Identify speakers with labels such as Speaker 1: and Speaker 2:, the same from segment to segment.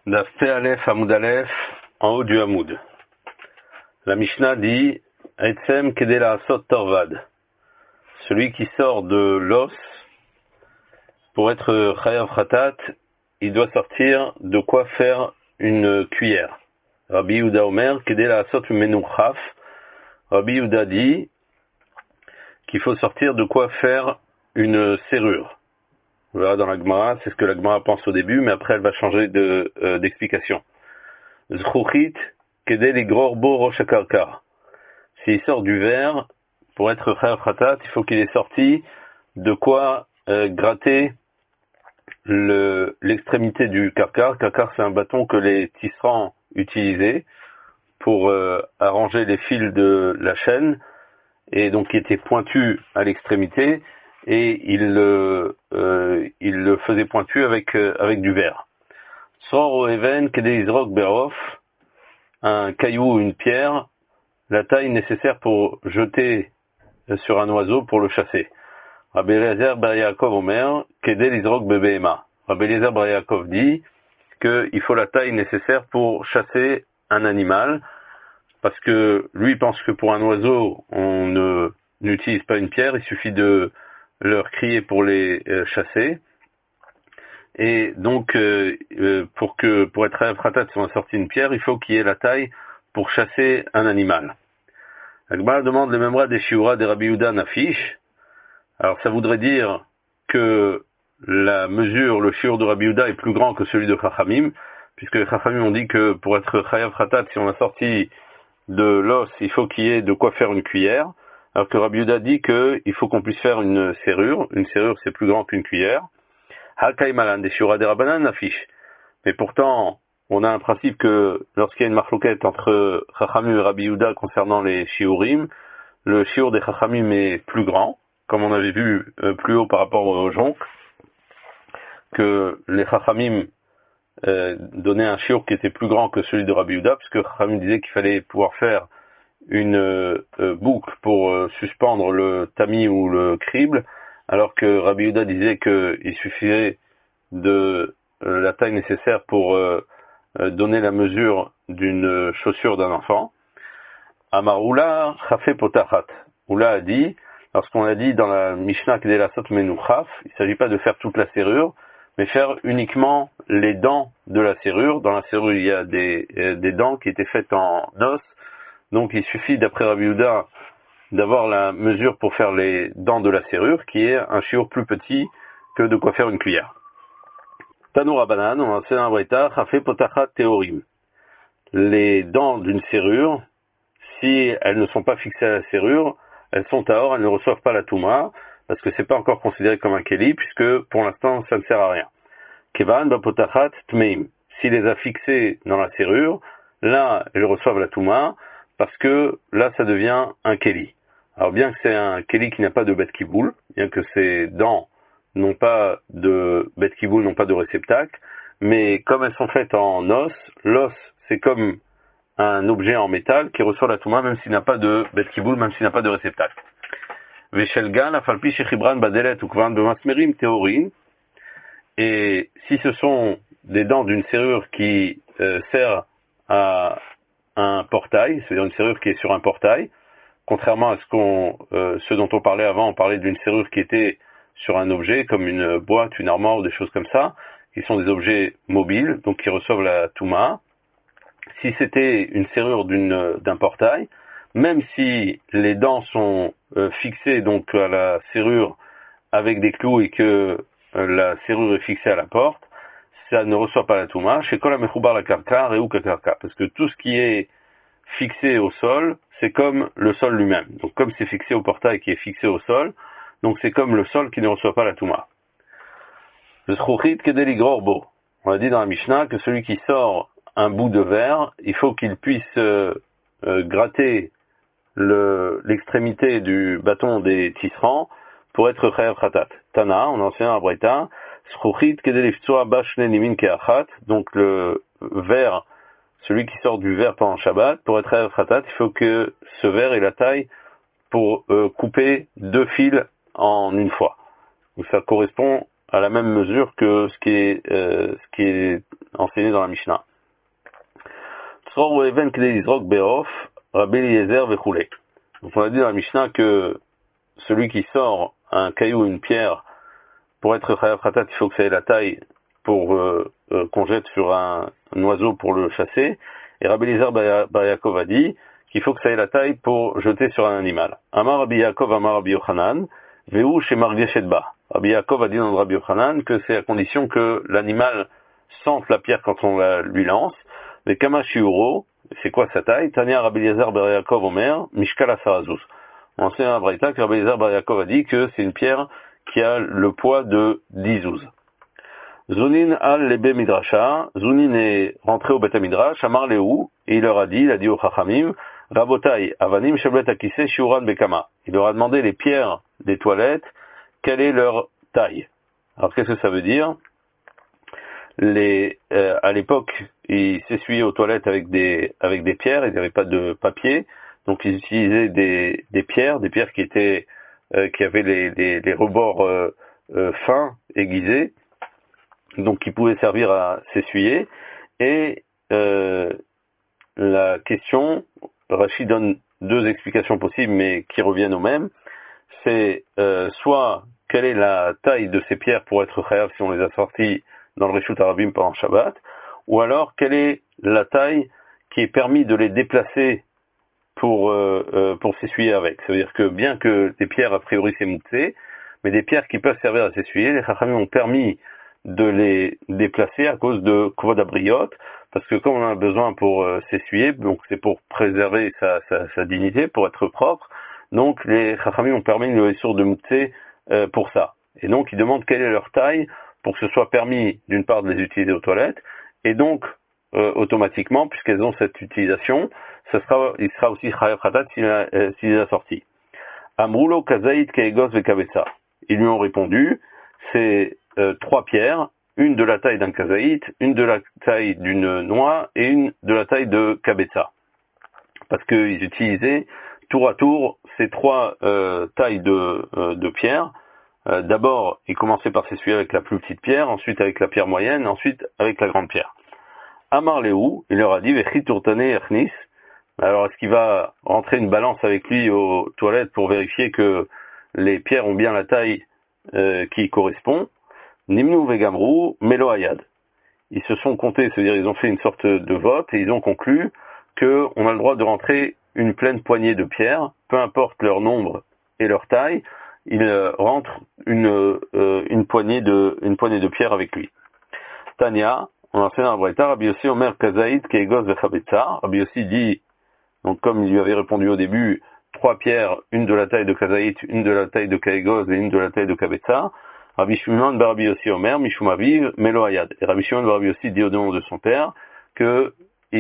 Speaker 1: Daf Pei Aleph Hamoud Aleph, en haut du Hamoud. La Mishnah dit Etzem Kedei La'asot Torvad. Celui qui sort de l'os pour être Chayav Khatat, il doit sortir de quoi faire une cuillère. Rabbi Yehuda Omer Kedei La'asot Menuchaf. Rabbi Yehuda dit qu'il faut sortir de quoi faire une serrure. On verra dans la Gemara, c'est ce que la Gemara pense au début, mais après elle va changer d'explication. Zchuchit kedei ligror bo rosh hakarka. S'il sort du verre, pour être chayav khatat, il faut qu'il ait sorti de quoi gratter l'extrémité du karkar. Karkar, c'est un bâton que les tisserands utilisaient pour arranger les fils de la chaîne, et donc qui était pointu à l'extrémité, et il le faisait pointu avec du verre. Sor o even kedei izrok berof, un caillou ou une pierre, la taille nécessaire pour jeter sur un oiseau pour le chasser. Rabbi Eliezer bar Yaakov Omer kedei lizrok bebehema. Rabbi Eliezer bar Yaakov dit qu'il faut la taille nécessaire pour chasser un animal, parce que lui pense que pour un oiseau on n'utilise pas une pierre, il suffit de leur crier pour les chasser. Et donc pour être Chayav Khatat, si on a sorti une pierre, il faut qu'il y ait la taille pour chasser un animal. La Gemara demande les mêmes des shiura des Rabbi Yehuda Nafish. Alors ça voudrait dire que la mesure, le shiur de Rabbi Yehuda est plus grand que celui de Chachamim, puisque les Chachamim ont dit que pour être Chayav Khatat, si on a sorti de l'os, il faut qu'il y ait de quoi faire une cuillère. Alors que Rabbi Yehuda dit qu'il faut qu'on puisse faire une serrure. Une serrure, c'est plus grand qu'une cuillère. Hakaimalan des shiura des Rabbanan Nafish. Mais pourtant, on a un principe que lorsqu'il y a une marloquette entre Chachamim et Rabbi Yehuda concernant les shiurim, le shiur des Chachamim est plus grand, comme on avait vu plus haut par rapport au jonc, que les Chachamim donnaient un shiur qui était plus grand que celui de Rabbi Yehuda, puisque Chachamim disait qu'il fallait pouvoir faire une boucle pour suspendre le tamis ou le crible, alors que Rabbi Yehuda disait qu'il suffisait de la taille nécessaire pour donner la mesure d'une chaussure d'un enfant. Amar Oula Chafé Potachat. Oula a dit, lorsqu'on a dit dans la Mishnah Kedei La'asot Menuchaf, il ne s'agit pas de faire toute la serrure, mais faire uniquement les dents de la serrure. Dans la serrure, il y a des dents qui étaient faites en os, donc il suffit, d'après Rabbi Yehuda, d'avoir la mesure pour faire les dents de la serrure, qui est un shiur plus petit que de quoi faire une cuillère. Tano Rabbanan, on enseigne un braïta, Chafé Potachat Théorim. Les dents d'une serrure, si elles ne sont pas fixées à la serrure, elles sont tahor, elles ne reçoivent pas la touma, parce que c'est pas encore considéré comme un keli, puisque pour l'instant ça ne sert à rien. Kevan ba Potachat Tmeim. S'il les a fixées dans la serrure, là elles reçoivent la touma, parce que là ça devient un keli. Alors bien que c'est un keli qui n'a pas de bet kiboul, bien que ses dents n'ont pas de bet kiboul, n'ont pas de réceptacle, mais comme elles sont faites en os, l'os c'est comme un objet en métal qui reçoit la touma même s'il n'a pas de bet kiboul, même s'il n'a pas de réceptacle. Veshelgan afalpi shechibran badelet ukvan bemasmerim théorin. Et si ce sont des dents d'une serrure qui sert à un portail, c'est-à-dire une serrure qui est sur un portail, contrairement à ce dont on parlait avant, on parlait d'une serrure qui était sur un objet, comme une boîte, une armoire ou des choses comme ça, qui sont des objets mobiles, donc qui reçoivent la touma. Si c'était une serrure d'un portail, même si les dents sont fixées donc à la serrure avec des clous et que la serrure est fixée à la porte, ça ne reçoit pas la touma. Chez Kol HaMechoubar la karka, Re'u Kakarka, parce que tout ce qui est fixé au sol, c'est comme le sol lui-même. Donc comme c'est fixé au portail qui est fixé au sol, donc c'est comme le sol qui ne reçoit pas la touma. Le Zchuchit kedei ligror bo. On a dit dans la Mishnah que celui qui sort un bout de verre, il faut qu'il puisse gratter l'extrémité du bâton des tisserands pour être Chayav Khatat. Tana, on enseigne un braïta, Zchuchit kedei liftsua ba shne nimin ke'achat. Donc le verre, celui qui sort du verre pendant Shabbat, pour être Chayav Khatat, il faut que ce verre ait la taille pour couper deux fils en une fois. Donc ça correspond à la même mesure que ce qui est enseigné dans la Mishnah. Donc on a dit dans la Mishnah que celui qui sort un caillou, une pierre, pour être chayav khatat, il faut que ça ait la taille pour qu'on jette sur un oiseau pour le chasser. Et Rabbi Eliezer bar Yaakov a dit qu'il faut que ça ait la taille pour jeter sur un animal. Amar Rabbi Yaakov, Amar Rabbi Yochanan, Veu chez Margeshetba. Rabbi Yaakov a dit dans Rabbi Yochanan que c'est à condition que l'animal sente la pierre quand on la lui lance. Les Kamashiuro, c'est quoi sa taille? Tania Rabbi Eliezer bar Yaakov Omer, Mishkal Asarazuz. On sait à Braïta que Rabbi Eliezer bar Yaakov a dit que c'est une pierre qui a le poids de 10 zouz. Zunin al lebe midrasha, Zunin est rentré au Beth Midrash, Amar Lehu, et il leur a dit au Chachamim, Rabotai, Avanim Sheblet Akise Shiuran Bekama. Il leur a demandé les pierres des toilettes, quelle est leur taille. Alors qu'est-ce que ça veut dire? À l'époque, ils s'essuyaient aux toilettes avec des pierres, il n'y avait pas de papier, donc ils utilisaient des pierres qui étaient qui avaient les rebords fins, aiguisés, donc qui pouvaient servir à s'essuyer. Et la question, Rashi donne deux explications possibles, mais qui reviennent au même. C'est soit quelle est la taille de ces pierres pour être chayav si on les a sorties dans le Reshut Harabim pendant Shabbat, ou alors quelle est la taille qui est permis de les déplacer pour s'essuyer avec. C'est-à-dire que bien que des pierres a priori c'est moussé, mais des pierres qui peuvent servir à s'essuyer, les Chachamim ont permis de les déplacer à cause de Kvod Abriot, parce que comme on en a besoin pour s'essuyer, donc c'est pour préserver sa dignité, pour être propre, donc les Chachamim ont permis le Issour de moussé pour ça. Et donc ils demandent quelle est leur taille pour que ce soit permis d'une part de les utiliser aux toilettes, et donc automatiquement, puisqu'elles ont cette utilisation, il sera aussi chayav khatat s'il les a sortis. Amrulo kazaït keegos vekabetsa. Ils lui ont répondu, c'est 3 pierres, une de la taille d'un kazaït, une de la taille d'une noix et une de la taille de kabetsa. Parce qu'ils utilisaient tour à tour ces 3 tailles de pierres. D'abord, ils commençaient par s'essuyer avec la plus petite pierre, ensuite avec la pierre moyenne, ensuite avec la grande pierre. Amar Lehu, il leur a dit, Vechit Turtane Echnis. Alors, est-ce qu'il va rentrer une balance avec lui aux toilettes pour vérifier que les pierres ont bien la taille qui correspond? Nimnu Vegamru, Melo Ayad. Ils se sont comptés, c'est-à-dire ils ont fait une sorte de vote et ils ont conclu qu'on a le droit de rentrer une pleine poignée de pierres, peu importe leur nombre et leur taille, ils rentrent une poignée de pierres avec lui. Tania, on enseigne dans Braïta, Rabbi Yossi Omer Kazaït Keegos Vechabetza. Rabbi Yossi dit, donc comme il lui avait répondu au début, 3 pierres, une de la taille de Kazaït, une de la taille de Keegos et une de la taille de Kabetza. Rabbi Shimon bar Rabbi Yossi Omer, Mishum Aviv, Melo Ayad. Et Rabbi Shimon bar Rabbi Yossi dit au nom de son père que il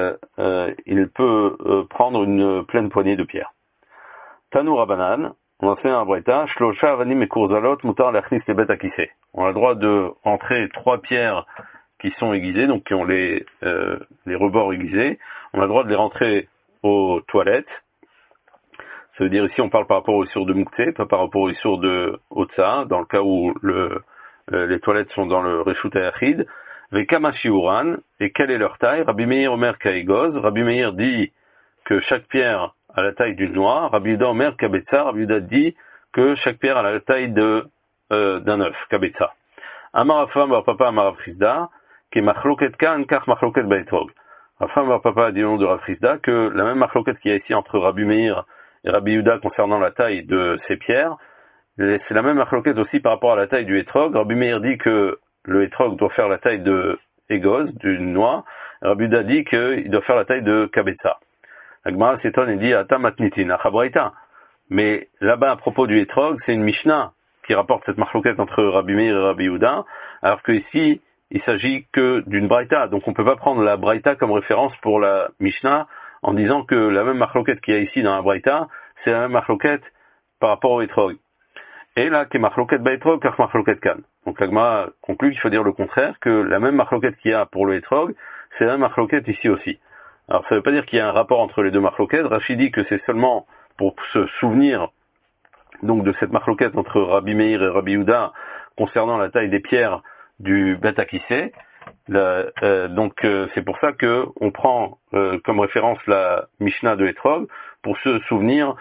Speaker 1: peut prendre une pleine poignée de pierres. Tanou Rabanan, on enseigne dans Braïta, Shlosha Avanim et Kurzalot Mutar Lachnis Lebet Akise. On a le droit de rentrer 3 pierres qui sont aiguisées, donc qui ont les rebords aiguisés. On a le droit de les rentrer aux toilettes. Ça veut dire ici on parle par rapport au Issour de Moukté, pas par rapport au Issour de Otsa, dans le cas où les toilettes sont dans le Reshut Hayachid. Vekama Shiuran, et quelle est leur taille? Rabbi Meir Omer Kaegoz. Rabbi Meir dit que chaque pierre a la taille d'une noix. Rabbi Yuda Omer Kabetza. Rabbi Yuda dit que chaque pierre a la taille d'un œuf, Kabetza. Amar Rafam bar Papa Amar Rav Chisda, qui est machloket kan, kach machloket baetrog. Rafam bar Papa a dit au nom de Rav Chisda que la même machloket qu'il y a ici entre Rabbi Meir et Rabbi Yuda concernant la taille de ces pierres, c'est la même machloket aussi par rapport à la taille du etrog. Rabbi Meir dit que le etrog doit faire la taille de Egoz, d'une noix. Rabbi Yuda dit qu'il doit faire la taille de Kabetza. Agmara s'étonne et dit Ata matnitin, achabraïta. Mais là-bas, à propos du etrog, c'est une Mishnah qui rapporte cette machloket entre Rabbi Meir et Rabbi Yuda, alors que ici, il s'agit que d'une braïta. Donc on peut pas prendre la braïta comme référence pour la Mishnah en disant que la même machloket qu'il y a ici dans la braïta, c'est la même machloket par rapport au etrog. Et là, qui est machloket baetrog, car machloket kan. Donc l'agma conclut qu'il faut dire le contraire, que la même machloket qu'il y a pour le etrog, c'est la même machloket ici aussi. Alors ça veut pas dire qu'il y a un rapport entre les deux machloket. Rashi dit que c'est seulement pour se souvenir donc de cette machloket entre Rabbi Meir et Rabbi Yuda concernant la taille des pierres du Bet Akissé, C'est pour ça que on prend comme référence la Mishnah de Etrog pour se souvenir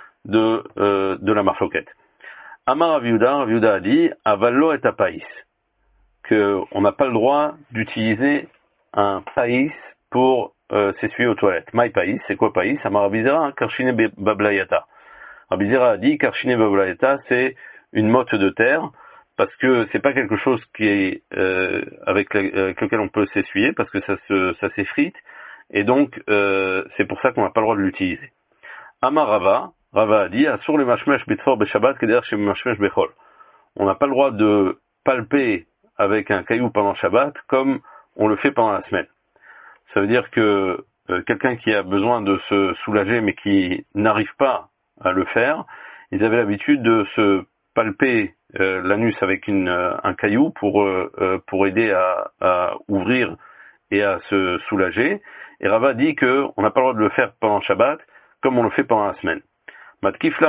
Speaker 1: de la marloquette. Amar Rav Yehuda a dit Avallo et Païs, que on n'a pas le droit d'utiliser un païs pour s'essuyer aux toilettes. Maï païs, c'est quoi païs? Amar Rabbi Zera, Karshine Bablayata. Rabbi Zera a dit Karshine Bablayata, c'est une motte de terre, parce que c'est pas quelque chose qui est avec lequel on peut s'essuyer, parce que ça s'effrite, et donc c'est pour ça qu'on n'a pas le droit de l'utiliser. Amar Rava a dit Asur le mashmesh bitfor beshabbat keder chez mashmesh bechol. On n'a pas le droit de palper avec un caillou pendant Shabbat comme on le fait pendant la semaine. Ça veut dire que quelqu'un qui a besoin de se soulager mais qui n'arrive pas à le faire, ils avaient l'habitude de se palper l'anus avec un caillou pour aider à ouvrir et à se soulager. Et Rava dit que on n'a pas le droit de le faire pendant Shabbat comme on le fait pendant la semaine. Matkifla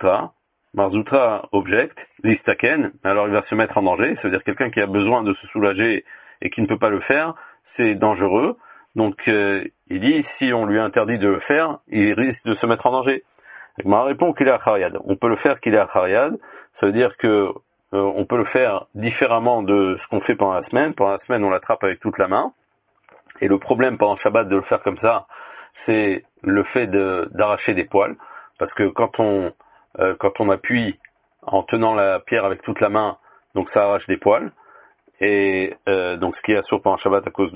Speaker 1: Marzoutra objecte, listaken, alors il va se mettre en danger, ça veut dire quelqu'un qui a besoin de se soulager et qui ne peut pas le faire, c'est dangereux. Donc il dit, si on lui interdit de le faire, il risque de se mettre en danger. Ma répond qu'il est à Khariad. On peut le faire qu'il est à Khariad, ça veut dire que on peut le faire différemment de ce qu'on fait pendant la semaine. Pendant la semaine, on l'attrape avec toute la main. Et le problème pendant Shabbat de le faire comme ça, c'est le fait d'arracher des poils. Parce que quand on appuie en tenant la pierre avec toute la main, donc ça arrache des poils. Et donc ce qui est assourd pendant Shabbat à cause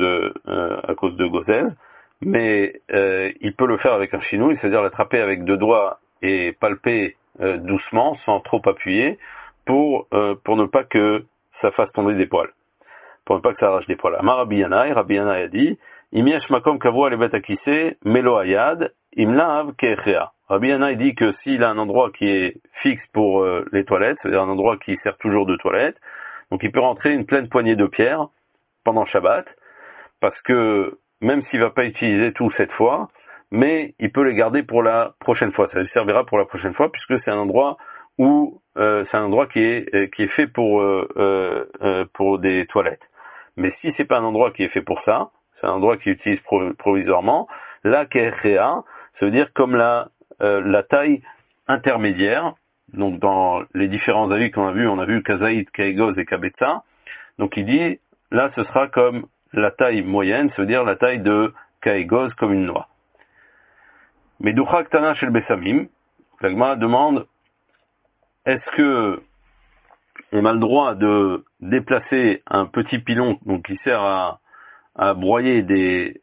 Speaker 1: de Gozez. Mais il peut le faire avec un chinouille, c'est-à-dire l'attraper avec deux doigts et palper doucement, sans trop appuyer, pour ne pas que ça fasse tomber des poils. Pour ne pas que ça arrache des poils. Amar Rabbi Yannai a dit Imiesh makom kavua lebet akise melo ayad imlaav keechea. Rabbi Yannai dit que s'il a un endroit qui est fixe pour les toilettes, c'est-à-dire un endroit qui sert toujours de toilette, donc il peut rentrer une pleine poignée de pierres pendant Shabbat, parce que même s'il va pas utiliser tout cette fois, mais il peut les garder pour la prochaine fois. Ça lui servira pour la prochaine fois, puisque c'est un endroit où c'est un endroit qui est fait pour des toilettes. Mais si c'est pas un endroit qui est fait pour ça, c'est un endroit qu'il utilise provisoirement, là keechea, ça veut dire comme la taille intermédiaire. Donc dans les différents avis qu'on a vus, on a vu Kazaït, Kaegoz et Kabetza. Donc il dit, là ce sera comme la taille moyenne, ça veut dire la taille de Kaegoz comme une noix. Mais Duchak Tana Shel Besamim, la Gemara demande, est-ce que on a le droit de déplacer un petit pilon donc qui sert à broyer des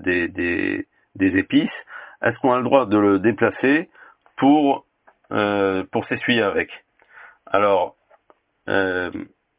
Speaker 1: épices? Est-ce qu'on a le droit de le déplacer pour s'essuyer avec? Alors, ce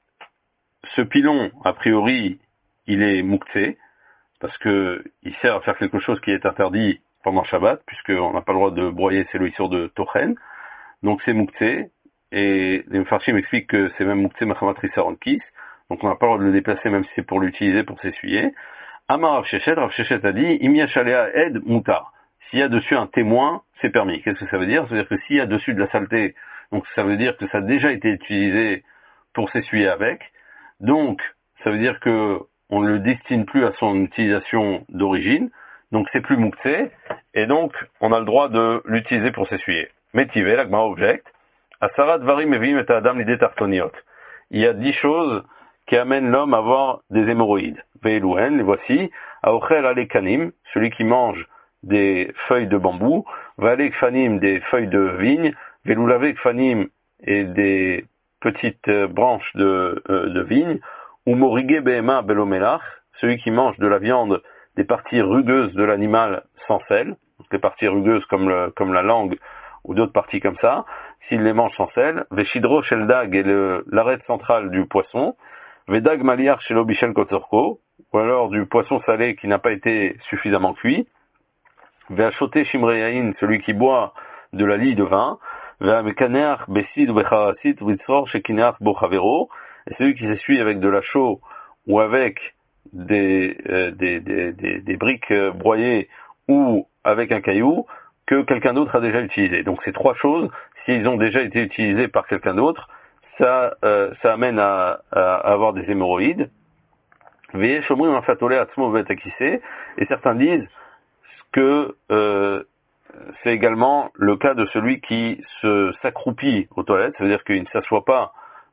Speaker 1: pilon, a priori, il est mouktsé, parce que il sert à faire quelque chose qui est interdit pendant Shabbat, puisqu'on n'a pas le droit de broyer ses loissures de Tochen. Donc c'est mouktsé, et les Mefarshim expliquent que c'est même mouktsé Machamat Rissaronkis, donc on n'a pas le droit de le déplacer même si c'est pour l'utiliser, pour s'essuyer. Amar Rav Shechet a dit, Imiachalea Ed Moutar. S'il y a dessus un témoin, c'est permis. Qu'est-ce que ça veut dire? Ça veut dire que s'il y a dessus de la saleté, donc ça veut dire que ça a déjà été utilisé pour s'essuyer avec. Donc, ça veut dire que on ne le destine plus à son utilisation d'origine. Donc c'est plus mouktsé. Et donc, on a le droit de l'utiliser pour s'essuyer. Métivé, la Gemara objecte. Asarat varim evim et adam l'idée tartoniot. Il y a 10 choses qui amènent l'homme à avoir des hémorroïdes. Ve'elouen, les voici. Aochel alekanim, celui qui mange des feuilles de bambou, Vale Kfanim, des feuilles de vigne, Veloulave Kfanim, et des petites branches de vigne, ou Morige Behema Belomelach, celui qui mange de la viande des parties rugueuses de l'animal sans sel, donc les parties rugueuses comme la langue, ou d'autres parties comme ça, s'il les mange sans sel, Veshidro Sheldag et l'arête centrale du poisson, Vedag Maliar Shelo Bishel Kotzorko, ou alors du poisson salé qui n'a pas été suffisamment cuit, Ve'achoté Shimreyain, celui qui boit de la lie de vin, Ve'amekaneach Besid ou Becharasit Vitzor Shekineach Bochavero, et celui qui s'essuie avec de la chaux ou avec des briques broyées ou avec un caillou que quelqu'un d'autre a déjà utilisé. Donc ces 3 choses, s'ils ont déjà été utilisés par quelqu'un d'autre, ça amène à avoir des hémorroïdes. Veyesh omrim afatole atzmo betakissé, et certains disent que c'est également le cas de celui qui s'accroupit aux toilettes, ça veut dire qu'il ne s'assoit pas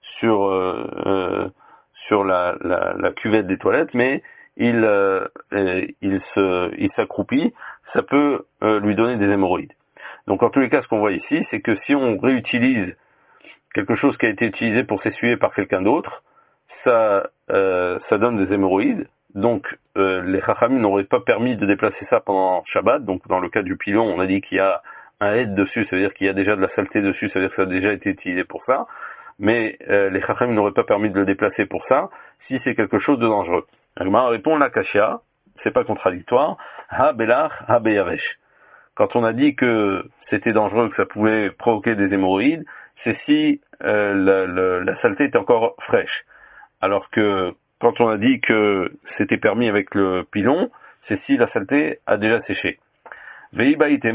Speaker 1: sur la cuvette des toilettes, mais il s'accroupit, ça peut lui donner des hémorroïdes. Donc en tous les cas, ce qu'on voit ici, c'est que si on réutilise quelque chose qui a été utilisé pour s'essuyer par quelqu'un d'autre, ça donne des hémorroïdes. Donc les Chachamim n'auraient pas permis de déplacer ça pendant Shabbat. Donc dans le cas du pilon, on a dit qu'il y a un aide dessus, ça veut dire qu'il y a déjà de la saleté dessus, ça veut dire que ça a déjà été utilisé pour ça. Mais les Chachamim n'auraient pas permis de le déplacer pour ça, si c'est quelque chose de dangereux. Agmar répond la Kashia, c'est pas contradictoire. Ha belach, ha beyavesh. Quand on a dit que c'était dangereux, que ça pouvait provoquer des hémorroïdes, c'est si la saleté était encore fraîche. Alors que quand on a dit que c'était permis avec le pilon, c'est si la saleté a déjà séché. Et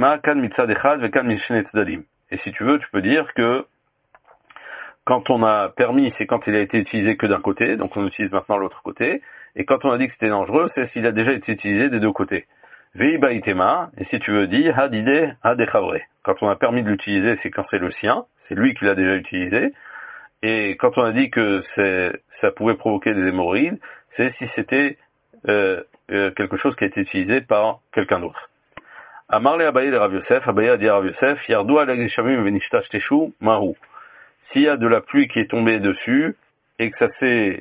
Speaker 1: si tu veux, tu peux dire que quand on a permis, c'est quand il a été utilisé que d'un côté, donc on utilise maintenant l'autre côté, et quand on a dit que c'était dangereux, c'est s'il a déjà été utilisé des deux côtés. Et si tu veux dire, hadide, hadechavre. Quand on a permis de l'utiliser, c'est quand c'est le sien, c'est lui qui l'a déjà utilisé, et quand on a dit que ça pouvait provoquer des hémorroïdes, c'est si c'était quelque chose qui a été utilisé par quelqu'un d'autre. Amarle Abaye le Rav Yosef, Abaye a dit à Rav Yosef, Yardu ala Geshamim venishtash teshu mahu. S'il y a de la pluie qui est tombée dessus, et que ça c'est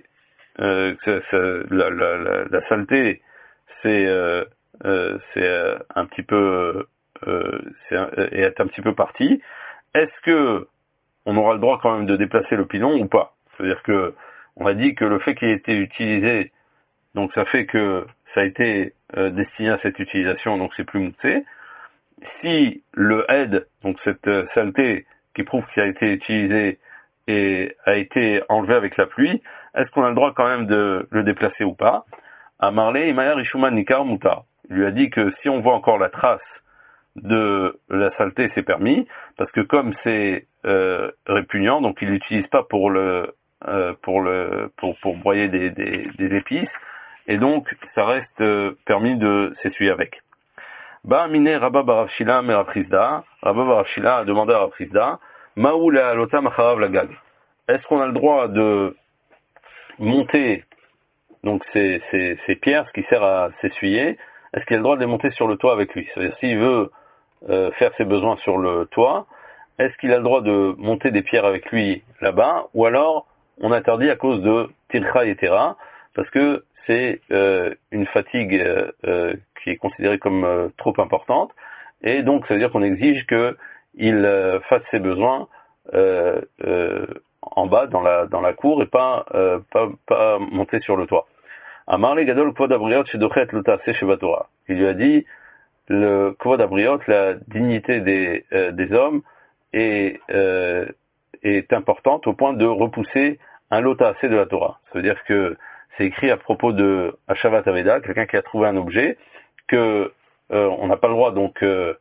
Speaker 1: la saleté, c'est un petit peu est un petit peu parti, est-ce que on aura le droit quand même de déplacer le pilon ou pas? C'est-à-dire que on a dit que le fait qu'il ait été utilisé, donc ça fait que ça a été destiné à cette utilisation, donc c'est plus moussé. Si le aide, donc cette saleté qui prouve qu'il a été utilisé et a été enlevé avec la pluie, est-ce qu'on a le droit quand même de le déplacer ou pas? À Marley, Imaya Rishuman Nikar Muta. Il lui a dit que si on voit encore la trace de la saleté, c'est permis, parce que comme c'est répugnant, donc il l'utilise pas pour broyer des épices, et donc ça reste permis de s'essuyer avec. Ba mine Rabba Barav Shila me Rav Chizda. Rabba Barav Shila a demandé à Rav Chizda, Maou la alota macharav la gag. Est-ce qu'on a le droit de monter donc ces pierres, ce qui sert à s'essuyer, est-ce qu'il a le droit de les monter sur le toit avec lui? C'est-à-dire s'il veut faire ses besoins sur le toit, est-ce qu'il a le droit de monter des pierres avec lui là-bas, ou alors on interdit à cause de Tilcha et Tera, parce que c'est une fatigue qui est considérée comme trop importante, et donc ça veut dire qu'on exige qu'il fasse ses besoins en bas dans la cour et pas monter sur le toit. Amar le gadol kvod abriot shedochet lo taaseh shebatora. Il lui a dit le kvod abriot, la dignité des hommes est importante au point de repousser un lot taaseh de la Torah. Ça veut dire que c'est écrit à propos de Hashavat Aveda, quelqu'un qui a trouvé un objet, que on n'a pas le droit donc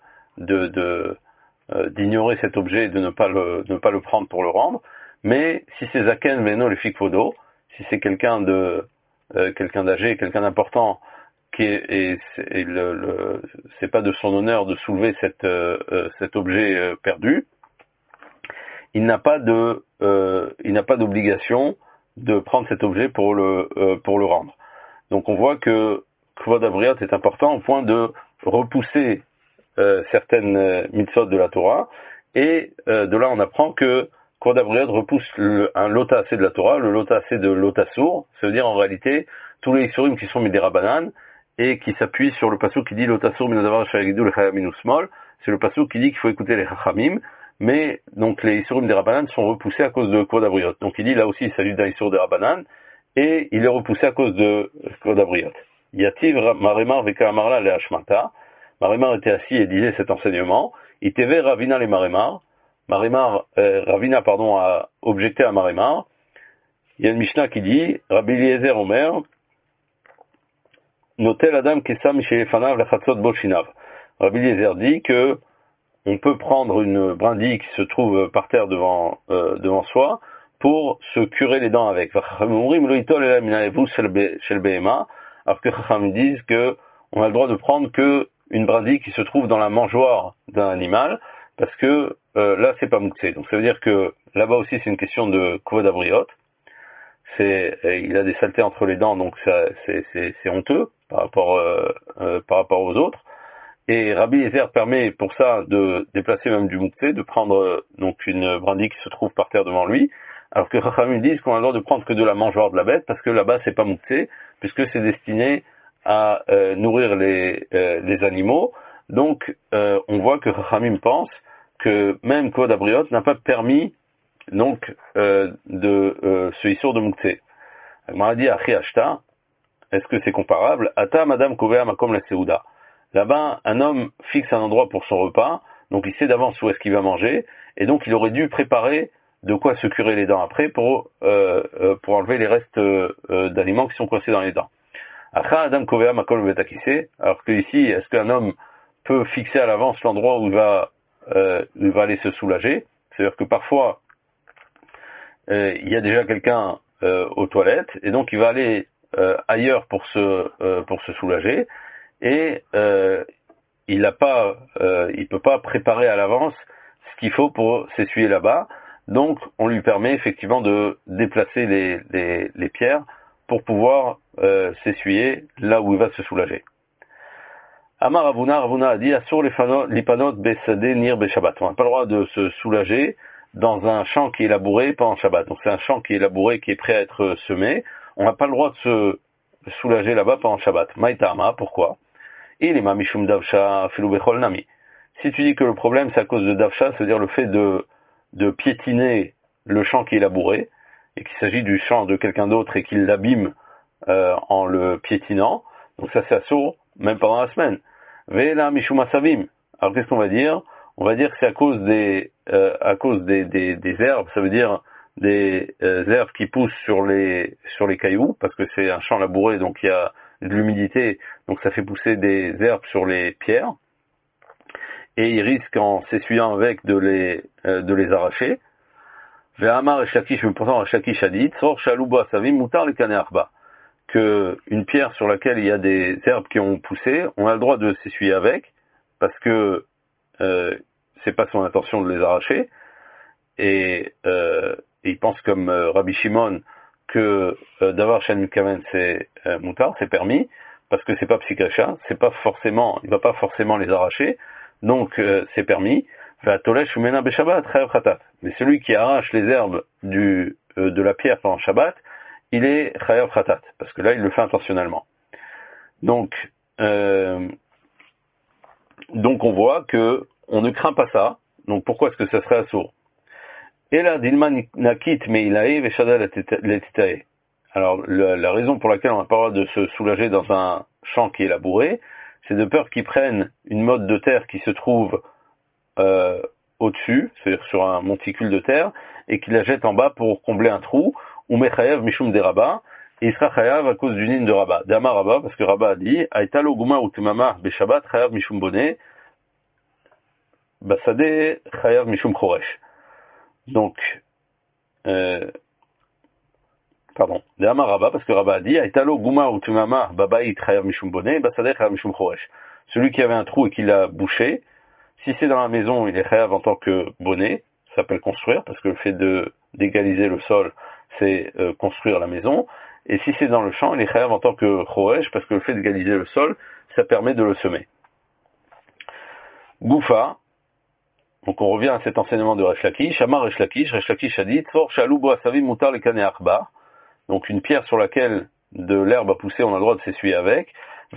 Speaker 1: d'ignorer cet objet et de ne pas le prendre pour le rendre, mais si c'est Zaken Veno le Fikvodo, si c'est quelqu'un d'âgé, quelqu'un d'important, c'est pas de son honneur de soulever cet objet perdu, il n'a pas d'obligation de prendre cet objet pour le rendre. Donc on voit que Kvod Abriot est important au point de repousser certaines mitzvot de la Torah, et de là on apprend que Kvod Abriot repousse un lota assez de la Torah, le lota assez de lotasour, ça veut dire en réalité tous les isurim qui sont midérabanan et qui s'appuient sur le pasuk qui dit lotasour minadavar shayagidul chayaminu smol, c'est le pasuk qui dit qu'il faut écouter les chachamim, mais donc les isurim des rabanan sont repoussés à cause de Kvod Abriot. Donc il dit là aussi il s'agit d'un isur des rabanan et il est repoussé à cause de Kvod Abriot. Yativ Marimar veka amarla le hashmata. Marimar était assis et disait cet enseignement. Iteve Ravina les Marimar. Ravina a objecté à Marimar. Il y a une Mishnah qui dit, Rabbi Eliezer Omer, Notel Adam Kesam Shelefanav Lachatzot Bolshinav. Rabbi Eliezer dit que on peut prendre une brindille qui se trouve par terre devant soi pour se curer les dents avec. Alors que Chachamim disent que on a le droit de prendre que une brindille qui se trouve dans la mangeoire d'un animal, parce que là c'est pas mouxé. Donc ça veut dire que là-bas aussi c'est une question de kvod abriot. Il a des saletés entre les dents, donc ça c'est honteux par rapport aux autres. Et Rabbi Eliezer permet pour ça de déplacer même du mouxé, de prendre donc une brindille qui se trouve par terre devant lui, alors que Chachamim disent qu'on a le droit de prendre que de la mangeoire de la bête, parce que là-bas c'est pas mouxé, puisque c'est destiné à nourrir les animaux. Donc on voit que Chachamim pense que même Kvod Abriot n'a pas permis donc ce issour de mouxé. Agmara dit Achi Ashta, est-ce que c'est comparable? Ata Madame Kovea Makom la Seuda. Là-bas, un homme fixe un endroit pour son repas, donc il sait d'avance où est-ce qu'il va manger, et donc il aurait dû préparer de quoi se curer les dents après pour enlever les restes d'aliments qui sont coincés dans les dents. Acha Adam Kovea Makom Betakise, alors que ici, est-ce qu'un homme peut fixer à l'avance l'endroit où il va aller se soulager? C'est-à-dire que parfois, il y a déjà quelqu'un aux toilettes, et donc il va aller ailleurs pour se soulager, et il peut pas préparer à l'avance ce qu'il faut pour s'essuyer là-bas. Donc on lui permet effectivement de déplacer les pierres pour pouvoir s'essuyer là où il va se soulager. Amar Ravuna a dit Asur lipanot besade nir beshabbat. On n'a pas le droit de se soulager dans un champ qui est labouré pendant Shabbat. Donc c'est un champ qui est labouré, qui est prêt à être semé. On n'a pas le droit de se soulager là-bas pendant Shabbat. Maïtama, pourquoi? Il est mishum davsha filou bechol nami. Si tu dis que le problème c'est à cause de davsha, c'est-à-dire le fait de piétiner le champ qui est labouré, et qu'il s'agit du champ de quelqu'un d'autre et qu'il l'abîme en le piétinant, donc ça c'est assourd, même pendant la semaine. Ve'ela mishum asavim. Alors qu'est-ce qu'on va dire? On va dire que c'est à cause des herbes, ça veut dire des herbes qui poussent sur les cailloux, parce que c'est un champ labouré, donc il y a de l'humidité, donc ça fait pousser des herbes sur les pierres, et il risque en s'essuyant avec de les arracher. Ve'amar Resh Lakish, mais pourtant Resh Lakish a dit, Tzor shaluba savim mutar le kaneh arba, que une pierre sur laquelle il y a des herbes qui ont poussé, on a le droit de s'essuyer avec, parce que c'est pas son intention de les arracher, et il pense comme Rabbi Shimon que d'avoir Shan Kaven c'est moutar, c'est permis, parce que c'est pas psychacha, il va pas forcément les arracher, donc c'est permis. Mais celui qui arrache les herbes de la pierre pendant Shabbat, il est chayav khatat, parce que là il le fait intentionnellement. Donc on voit que on ne craint pas ça. Donc pourquoi est-ce que ça serait assourd? Et là, Dilma Nakit Meilae Veshada Letitae. Alors, la raison pour laquelle on n'a pas le droit de se soulager dans un champ qui est labouré, c'est de peur qu'ils prennent une motte de terre qui se trouve au-dessus, c'est-à-dire sur un monticule de terre, et qu'ils la jettent en bas pour combler un trou, ou Mechayav Mishum de Rabat, et il sera Chayav à cause du nîmes de Rabat. Dama Rabat, parce que Rabat a dit, Aitalo Guma Utemama Beshabat Chayav Mishum Boné, Basade Chayav Mishum Choresh. Donc, Dama Rabat, parce que Rabat a dit, Aitalo Guma Utemama Babaït Chayav Mishum Boné, Basade Chayav Mishum Choresh. Celui qui avait un trou et qui l'a bouché, si c'est dans la maison, il est chayav en tant que bonnet, ça s'appelle construire, parce que le fait d'égaliser le sol, c'est construire la maison. Et si c'est dans le champ, il est chayav en tant que choresh, parce que le fait d'égaliser le sol, ça permet de le semer. Goufa, donc on revient à cet enseignement de Resh Lakish, Amar Resh Lakish a dit, Tzor shalou bo asavim mutar le kaneh arba, donc une pierre sur laquelle de l'herbe a poussé, on a le droit de s'essuyer avec.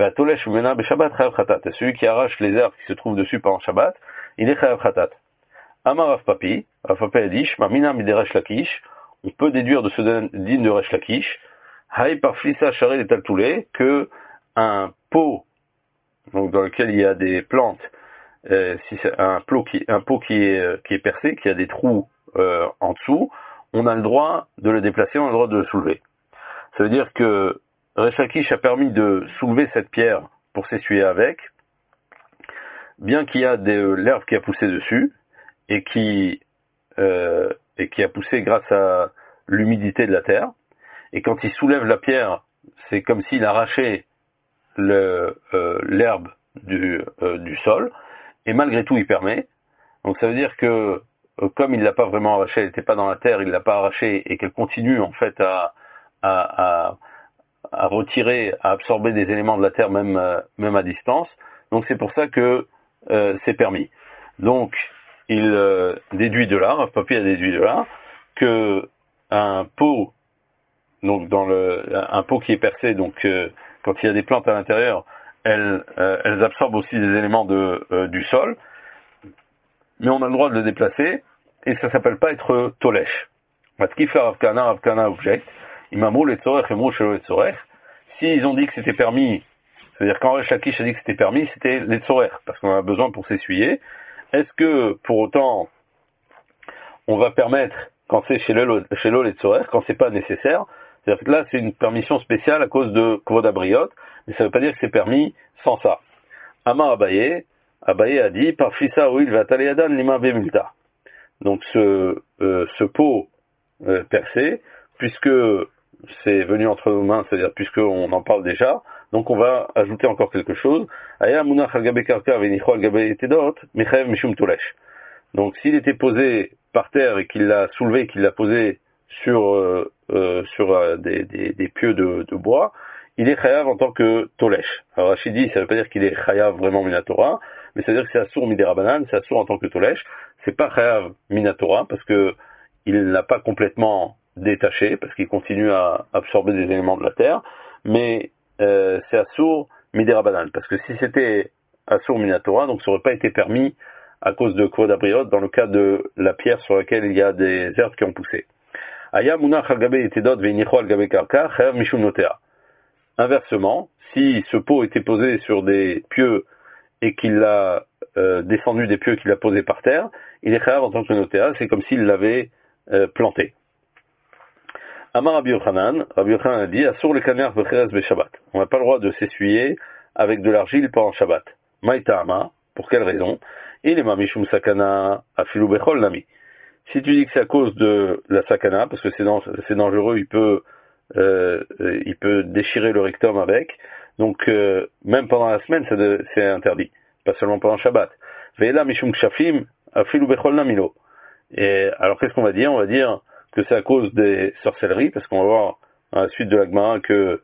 Speaker 1: Celui qui arrache les herbes qui se trouvent dessus pendant Shabbat, il est chayav khatat. Amar Rav Papi a dit, Shmamina mide Resh Lakish, on peut déduire de ce din de Resh Lakish, Hay par flissa charel et taltoulé, que un pot, donc dans lequel il y a des plantes, si c'est un pot qui est percé, qui a des trous en dessous, on a le droit de le déplacer, on a le droit de le soulever. Ça veut dire que Resh Lakish a permis de soulever cette pierre pour s'essuyer avec, bien qu'il y a de l'herbe qui a poussé dessus, et qui a poussé grâce à l'humidité de la terre. Et quand il soulève la pierre, c'est comme s'il arrachait l'herbe du sol. Et malgré tout, il permet. Donc ça veut dire que comme il l'a pas vraiment arraché, elle n'était pas dans la terre, il l'a pas arraché, et qu'elle continue en fait à retirer, à absorber des éléments de la terre même à distance. Donc c'est pour ça que c'est permis. Donc il déduit de là, Rav Papi a déduit de là que un pot, donc un pot qui est percé, donc quand il y a des plantes à l'intérieur, elles absorbent aussi des éléments du sol, mais on a le droit de le déplacer, et ça s'appelle pas être tolèche. Rav Kana object. S'ils ont dit que c'était permis, c'est-à-dire quand Resh Lakish a dit que c'était permis, c'était les tzorer, parce qu'on en a besoin pour s'essuyer. Est-ce que, pour autant, on va permettre, quand c'est chez l'eau les tzorer, quand c'est pas nécessaire? C'est-à-dire que là, c'est une permission spéciale à cause de Kvod Abriot, mais ça veut pas dire que c'est permis sans ça. Amar Abaye a dit, par Fissa Oil Vataleadan Lima Bemulta. Donc ce pot percé, puisque c'est venu entre nos mains, c'est-à-dire puisqu'on en parle déjà, donc on va ajouter encore quelque chose. Donc s'il était posé par terre et qu'il l'a soulevé, qu'il l'a posé sur des pieux de bois, il est chayav en tant que tolesh. Alors Rachid dit, ça veut pas dire qu'il est chayav vraiment minatora, mais ça veut dire que c'est assour midérabanan, c'est assour en tant que tolesh. C'est pas chayav minatora parce que il l'a pas complètement détaché, parce qu'il continue à absorber des éléments de la terre, mais c'est assour midérabanan, parce que si c'était assour minatora, donc ça aurait pas été permis à cause de Kvod Abriot dans le cas de la pierre sur laquelle il y a des herbes qui ont poussé. Aya munach al gabe etedot veinicho al gabe karka chayav mishum notea. Inversement, si ce pot était posé sur des pieux et qu'il l'a descendu des pieux qu'il a posés par terre, il est chayav en tant que notéa, c'est comme s'il l'avait planté. Amar Rabbi Yochanan a dit, Asur le kaner becheres be Shabbat. On n'a pas le droit de s'essuyer avec de l'argile pendant Shabbat. Maïta'ama, pour quelle raison? Il est mishum sakana afilu bechol nami. Si tu dis que c'est à cause de la sakana, parce que c'est dangereux, il peut déchirer le rectum avec, donc même pendant la semaine c'est interdit, pas seulement pendant Shabbat. Ve'ela mishum kshafim afilu bechol namilo. Et alors qu'est-ce qu'on va dire? On va dire que c'est à cause des sorcelleries, parce qu'on va voir à la suite de la Gemara que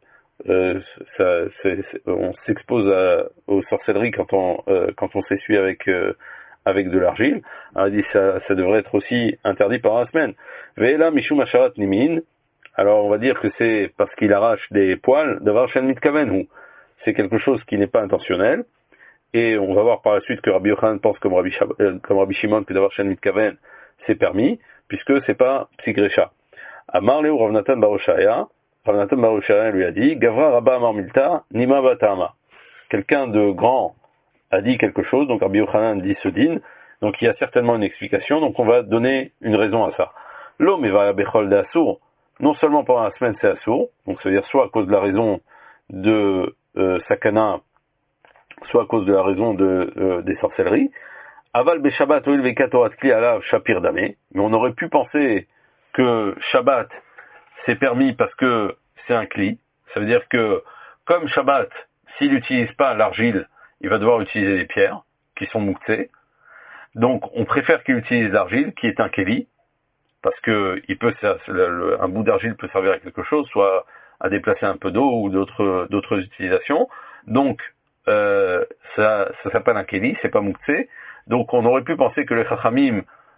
Speaker 1: on s'expose aux sorcelleries quand on s'essuie avec de l'argile. Alors il dit ça devrait être aussi interdit pendant la semaine. Ve'ela mishum asharat nimin. Alors on va dire que c'est parce qu'il arrache des poils d'avoir shen mitkaven ou c'est quelque chose qui n'est pas intentionnel. Et on va voir par la suite que Rabbi Yochanan pense comme Rabbi Shimon que d'avoir shen mitkaven c'est permis, puisque c'est pas psigrecha. Amar Leu Rav Natan bar Oshaya lui a dit, Gavra Rabba Amar Milta, Nima Batama. Quelqu'un de grand a dit quelque chose, donc Rabbi Yochanan dit ce din, donc il y a certainement une explication, donc on va donner une raison à ça. L'homme va bechol de Assour, non seulement pendant la semaine c'est Assour, donc ça veut dire soit à cause de la raison de Sakana, soit à cause de la raison des sorcelleries. Aval be Shabbat oil vekatorat kli alav shapir damé, mais on aurait pu penser que Shabbat c'est permis parce que c'est un kli, ça veut dire que comme Shabbat, s'il n'utilise pas l'argile, il va devoir utiliser des pierres qui sont mouxées, donc on préfère qu'il utilise l'argile qui est un keli, parce que un bout d'argile peut servir à quelque chose, soit à déplacer un peu d'eau ou d'autres utilisations. Donc ça s'appelle un keli, c'est pas mouxé. Donc on aurait pu penser que les chachamim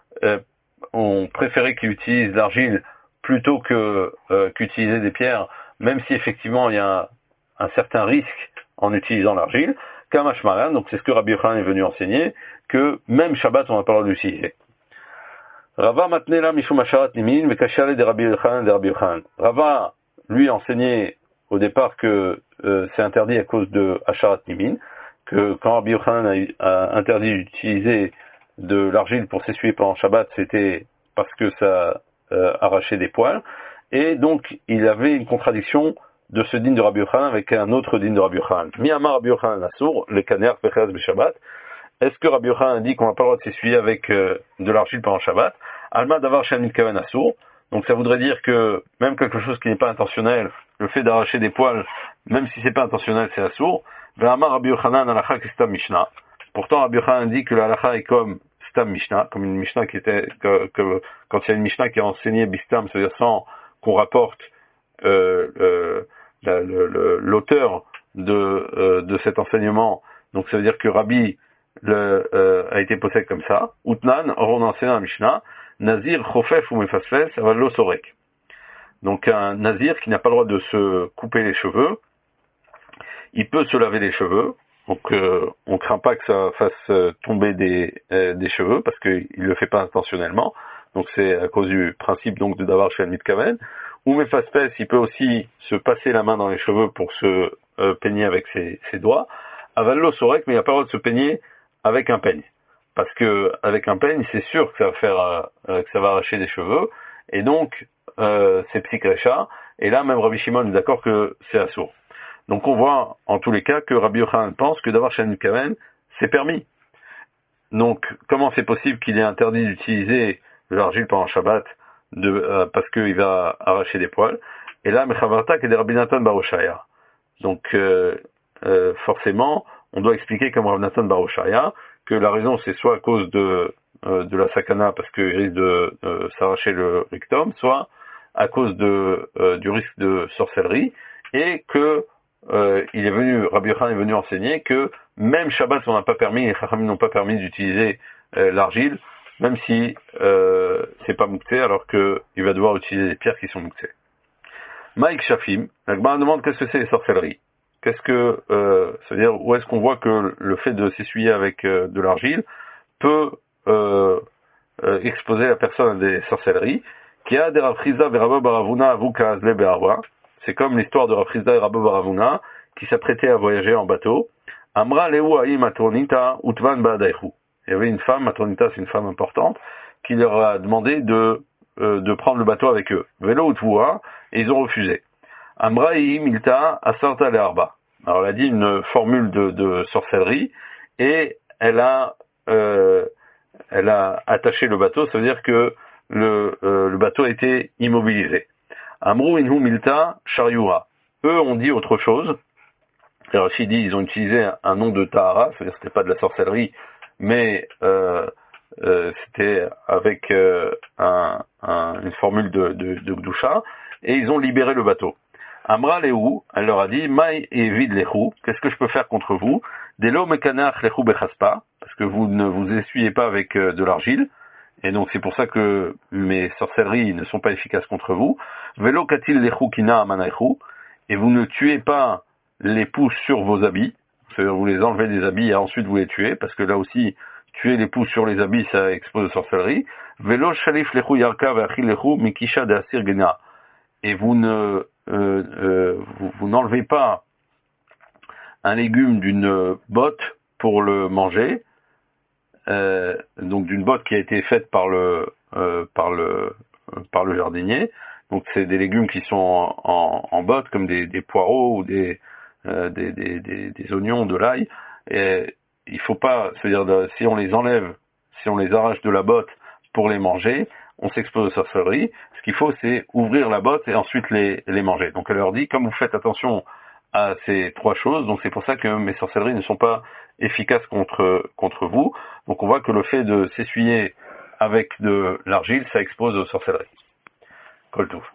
Speaker 1: ont préféré qu'il utilise l'argile plutôt qu'utiliser des pierres, même si effectivement il y a un certain risque en utilisant l'argile. Kamashmaran, donc c'est ce que Rabbi Yochanan est venu enseigner, que même Shabbat on n'a pas le droit d'utiliser. Rava matnela mishum asharat nimin vekashale de Rabbi Yochanan. Rava lui enseignait au départ que c'est interdit à cause de asharat nimin, que quand Rabbi Yochanan a interdit d'utiliser de l'argile pour s'essuyer pendant Shabbat, c'était parce que ça arrachait des poils, et donc il avait une contradiction de ce din de Rabbi Yochanan avec un autre din de Rabbi Yochanan. Mi-amar Rabbi Yochanan assour, le kaner becheres be-Shabbat. Est-ce que Rabbi Yochanan dit qu'on n'a pas le droit de s'essuyer avec de l'argile pendant Shabbat? Alma davar shen mitkaven assour. Donc ça voudrait dire que même quelque chose qui n'est pas intentionnel, le fait d'arracher des poils, même si c'est pas intentionnel, c'est assourd. Ve'amar Rabbi Yochanan halakha kistam Mishnah. Pourtant, Rabbi Yochanan dit que la halakha est comme Stam Mishnah, comme une Mishnah qui était, quand il y a une Mishnah qui est enseignée Bistam, c'est-à-dire sans qu'on rapporte l'auteur de cet enseignement. Donc ça veut dire que Rabbi a été possède comme ça. Utnan, on enseigne la Mishnah, Nazir chofef ou mefasfes avallo sorek. Donc un nazir qui n'a pas le droit de se couper les cheveux, il peut se laver les cheveux. Donc on craint pas que ça fasse tomber des cheveux parce qu'il le fait pas intentionnellement. Donc c'est à cause du principe donc de d'avoir chez Mitkaven. Ou mefasfes, il peut aussi se passer la main dans les cheveux pour se peigner avec ses doigts. Avallo sorek, mais il n'a pas le droit de se peigner avec un peigne. Parce que avec un peigne, c'est sûr que ça va faire que ça va arracher des cheveux, et donc c'est psikrecha. Et là, même Rabbi Shimon est d'accord que c'est assourd. Donc on voit en tous les cas que Rabbi Yochanan pense que d'avoir chez Kaven, c'est permis. Donc comment c'est possible qu'il est interdit d'utiliser de l'argile pendant Shabbat parce qu'il va arracher des poils? Et là, Mechavarta qui est des Rabbi Natan bar Oshaya. Donc forcément, on doit expliquer comme Rav Natan bar Oshaya que la raison c'est soit à cause de la sakana parce qu'il risque de s'arracher le rectum, soit à cause du risque de sorcellerie, et que Rabbi Yochanan est venu enseigner que même Shabbat on n'a pas permis, les Chachamim n'ont pas permis d'utiliser l'argile, même si c'est pas muktzeh, alors qu'il va devoir utiliser des pierres qui sont muktzeh. Maïk Shafim, la Gemara demande qu'est-ce que c'est les sorcelleries. Qu'est-ce que, c'est-à-dire où est-ce qu'on voit que le fait de s'essuyer avec de l'argile peut exposer la personne à des sorcelleries. Qui a des Rav Chizda et Rabba Baravuna avuka azle be'arwa. C'est comme l'histoire de Rav Chizda et Rabba Baravuna qui s'apprêtaient à voyager en bateau. Amra lehu ha'i matronita utvan ba'adayhu. Il y avait une femme, matronita c'est une femme importante, qui leur a demandé de prendre le bateau avec eux. Velo utvua, et ils ont refusé. Amra milta asarta le'arba. Alors elle a dit une formule de sorcellerie, et elle a attaché le bateau, ça veut dire que le bateau a été immobilisé. Amrou inhu milta shariura. Eux ont dit autre chose. Alors Rachid dit ils ont utilisé un nom de tahara, c'est-à-dire que c'était pas de la sorcellerie, mais c'était avec une formule de gdusha, et ils ont libéré le bateau. Amra lehu, elle leur a dit, Maï et vide lehu, qu'est-ce que je peux faire contre vous? Delo mekanach lehu bechaspa, parce que vous ne vous essuyez pas avec de l'argile, et donc c'est pour ça que mes sorcelleries ne sont pas efficaces contre vous. Velo katil lehu kina amanaihu, et vous ne tuez pas les poux sur vos habits, c'est-à-dire vous les enlevez des habits et ensuite vous les tuez, parce que là aussi, tuer les poux sur les habits, ça expose de sorcellerie. Velo shalif lehu yarka ve'achil lehu mikisha de asir gena, et vous n'enlevez pas un légume d'une botte pour le manger, donc d'une botte qui a été faite par le jardinier. Donc c'est des légumes qui sont en botte, comme des poireaux ou des oignons, de l'ail. Et il faut pas, c'est-à-dire si on les enlève, si on les arrache de la botte pour les manger, on s'expose aux sorcelleries. Ce qu'il faut, c'est ouvrir la botte et ensuite les manger. Donc elle leur dit, comme vous faites attention à ces trois choses, donc c'est pour ça que mes sorcelleries ne sont pas efficaces contre vous. Donc on voit que le fait de s'essuyer avec de l'argile, ça expose aux sorcelleries. Kol Tov.